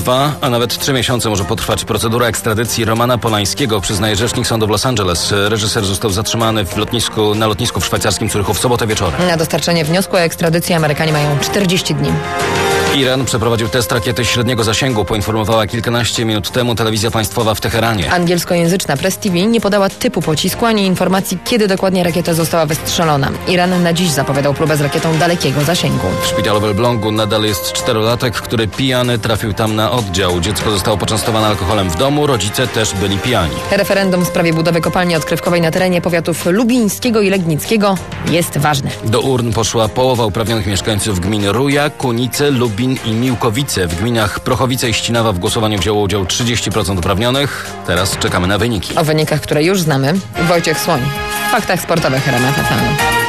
2, a nawet 3 miesiące może potrwać procedura ekstradycji Romana Polańskiego, przyznaje rzecznik sądu w Los Angeles. Reżyser został zatrzymany na lotnisku w szwajcarskim Curychu w sobotę wieczorem. Na dostarczenie wniosku o ekstradycję Amerykanie mają 40 dni. Iran przeprowadził test rakiety średniego zasięgu, poinformowała kilkanaście minut temu telewizja państwowa w Teheranie. Angielskojęzyczna Press TV nie podała typu pocisku ani informacji, kiedy dokładnie rakieta została wystrzelona. Iran na dziś zapowiadał próbę z rakietą dalekiego zasięgu. W szpitalu w Elblągu nadal jest 4-latek, który pijany trafił tam na oddział. Dziecko zostało poczęstowane alkoholem w domu, rodzice też byli pijani. Referendum w sprawie budowy kopalni odkrywkowej na terenie powiatów lubińskiego i legnickiego jest ważne. Do urn poszła połowa uprawnionych mieszkańców gmin Ruja, Kunice, Lubin i Miłkowice. W gminach Prochowice i Ścinawa w głosowaniu wzięło udział 30% uprawnionych. Teraz czekamy na wyniki. O wynikach, które już znamy, Wojciech Słoń. W faktach sportowych RMF FM.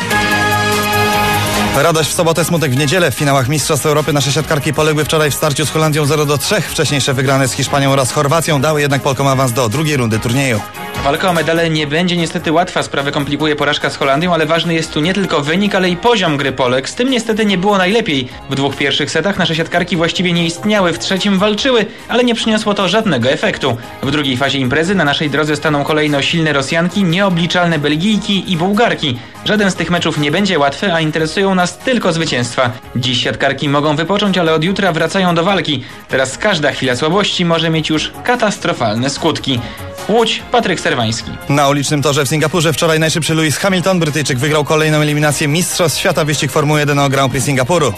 Radość w sobotę, smutek w niedzielę. W finałach Mistrzostw Europy nasze siatkarki poległy wczoraj w starciu z Holandią 0-3. Wcześniejsze wygrane z Hiszpanią oraz Chorwacją dały jednak Polkom awans do drugiej rundy turnieju. Walka o medale nie będzie niestety łatwa, sprawę komplikuje porażka z Holandią, ale ważny jest tu nie tylko wynik, ale i poziom gry Polek. Z tym niestety nie było najlepiej. W 2 pierwszych setach nasze siatkarki właściwie nie istniały, w trzecim walczyły, ale nie przyniosło to żadnego efektu. W drugiej fazie imprezy na naszej drodze staną kolejno silne Rosjanki, nieobliczalne Belgijki i Bułgarki. Żaden z tych meczów nie będzie łatwy, a interesują nas tylko zwycięstwa. Dziś siatkarki mogą wypocząć, ale od jutra wracają do walki. Teraz każda chwila słabości może mieć już katastrofalne skutki. Łódź, Patryk Serwański. Na ulicznym torze w Singapurze wczoraj najszybszy Lewis Hamilton, Brytyjczyk, wygrał kolejną eliminację Mistrzostw Świata wyścig Formuły 1 o Grand Prix Singapuru.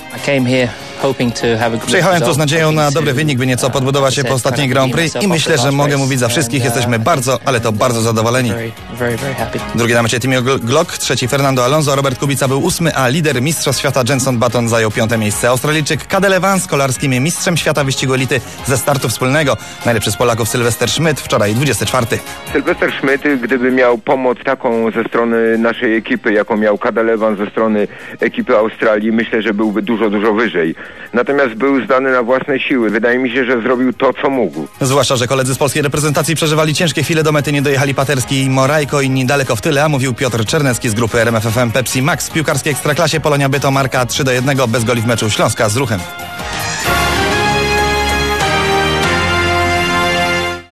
Przyjechałem tu z nadzieją na dobry wynik, by nieco podbudować się po ostatniej Grand Prix i myślę, że mogę mówić za wszystkich, jesteśmy bardzo, ale to bardzo zadowoleni. Drugi na mecie Timo Glock, trzeci Fernando Alonso, Robert Kubica był 8, a lider Mistrzostw Świata Jenson Button zajął 5. miejsce. Australijczyk Cadel Evans, kolarskim mistrzem świata wyścigu elity ze startu wspólnego. Najlepszy z Polaków Sylwester Schmidt, wczoraj 24. Sylwester Schmidt, gdyby miał pomoc taką ze strony naszej ekipy, jaką miał Cadel Evans ze strony ekipy Australii, myślę, że byłby dużo, dużo wyżej. Natomiast był zdany na własne siły. Wydaje mi się, że zrobił to, co mógł. Zwłaszcza, że koledzy z polskiej reprezentacji przeżywali ciężkie chwile, do mety nie dojechali Paterski i Morajko, inni daleko w tyle, a mówił Piotr Czernecki z grupy RMF FM Pepsi Max. W piłkarskiej Ekstraklasie Polonia Bytom marka 3-1 bez goli w meczu Śląska z Ruchem.